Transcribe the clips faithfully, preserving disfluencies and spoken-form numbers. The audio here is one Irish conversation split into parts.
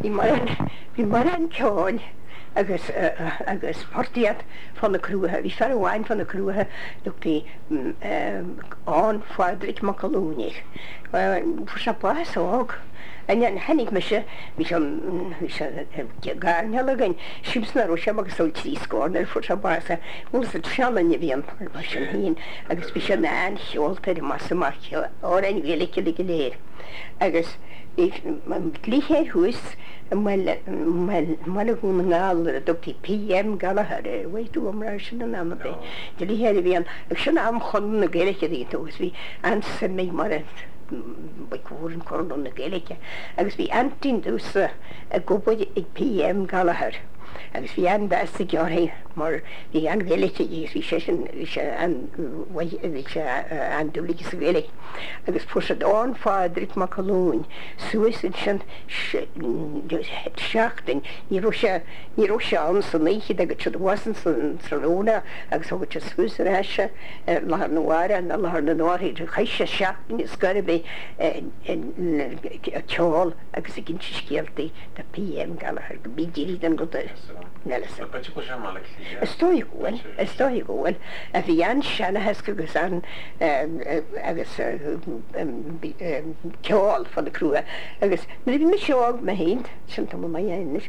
Bhí mar an bhí mar an ceáin agus agus portiad fan na crúthe, bhí fer bháin fan na crúthe dúchtaí an Fádric Macalúnich. Fu se bás ág. En an hennig me se vi garnhelagin sibsna ro sem agus sol trí scorner fu se base mu trallen vi an hin agus vi se an hjolter i masse mar á ein velike ligge leer agus lihéir hús mal hún ngáler dotí P M Gallagher weitú omra sin an am de lihéir vi an sin am chon na geige í tos vi an sem mé mar bekoren korn na geige agus vi antin dus a gobo ag P M Gallagher agus vi an beste jarhé mar vi an geige vi sé an an dulige velig agus fu an Fádric Macalún Suis sin seachting ní ro ní ro an san méchi agus wasan san Salona agus ho Swisise la noire an la na noir chaise seachting is garbe ceáil agus a ginn skeelti de P M Gallagher go bídí an go stoi goin stoi goin a bhí an sena heske gus an agus ceáil fan de crúa agus na bhí me seág me héint sin tam mai éis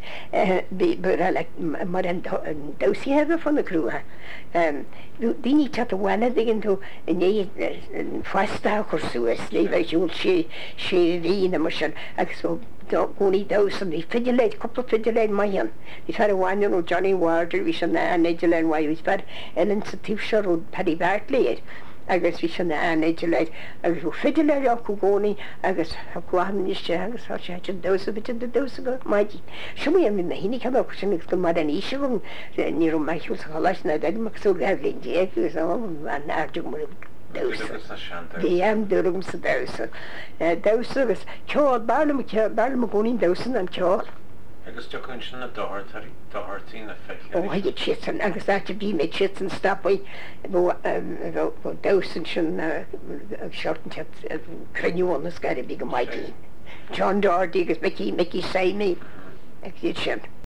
mar an dosí hefur fan de crúa Dini chat bhile ginn tú né feistá chu suas lé bheith dúil sé sé rína mar sin agus gúnaí dosan í fiidirléid coppla fiidirléid maian. Bhí fer bhhaine ó Johnny Wilder hí sin na Nigel Wai hís fer Ellen sa tíbse ó Paddy Bartley agus bhí sin na Nigel agus bh fiidirléid á chu gcónaí agus chuáhan iste agus há sé an dosa bit de dosa go maidí. Siú an bhí na hínig heb sin go mar an íse gom ní meisiú leis na deach sú gahlín dégus an airú mar Bhí am dúm sa dosa. Dosa agus ceáil bailm bailm gcóín dosan an ceáil. Agus tu chun sin na dáirtaí na fe. Ó haid chisan agus áte bí mé chisan stoppaí dosan sin seirtan cruniúil na scair bí go maidí. John Doherty agus Mickey Mickey Samey ag sin.